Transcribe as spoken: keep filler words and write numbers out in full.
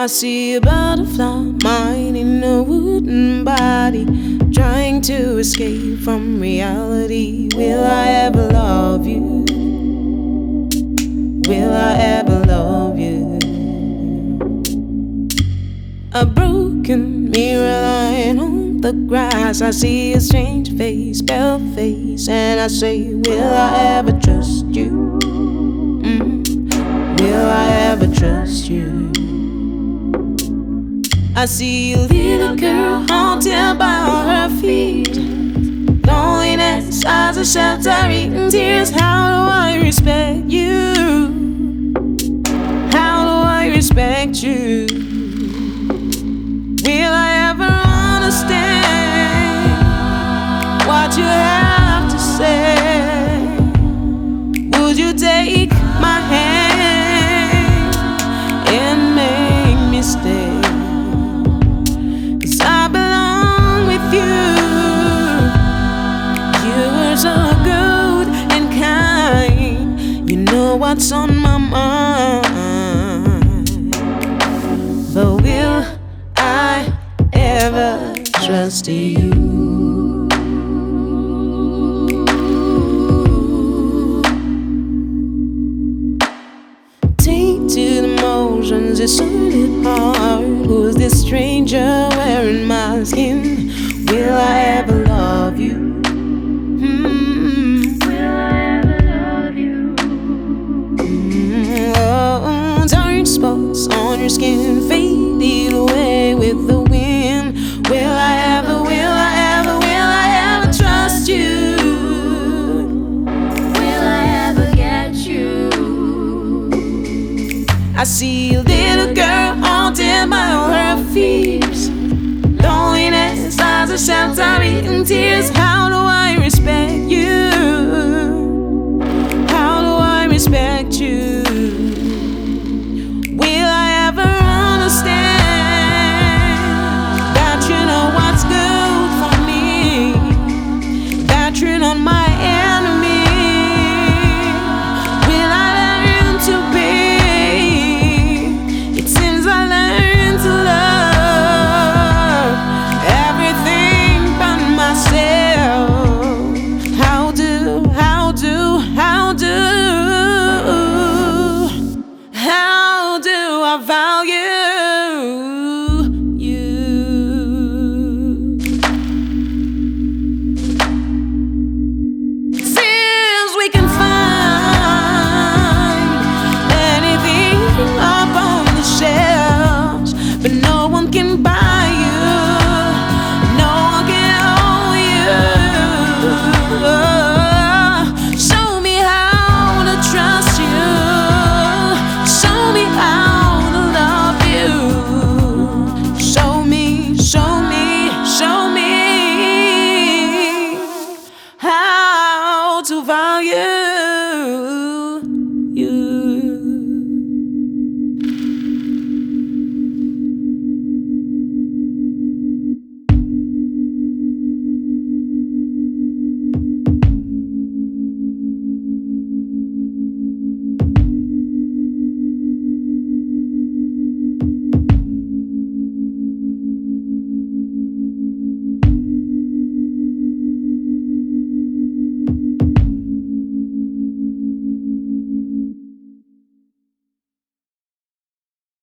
I see a butterfly minding a wooden body, trying to escape from reality. Will I ever love you? Will I ever love you? A broken mirror lying on the grass. I see a strange face, pale face, and I say, will I ever trust you? Mm. Will I ever trust you? I see a little girl haunted by all her feet. Loneliness as a shelter, eating tears. How do I respect you? How do I respect you? Will I ever understand what you have to say? Would you take my hand and make me stay? 'Cause I belong with you. You were so good and kind. You know what's on my mind. But will I ever trust you? Tainted emotions, it's really hard. Who's this stranger wearing my skin? Will I ever love you? Hmm. Will I ever love you? Mm, oh, dark spots on your skin faded away with the wind. Will I ever, will I ever, will I ever trust you? Will I ever get you? I see a little girl haunted by all her fears. Loneliness as a shelter, eating tears. How do I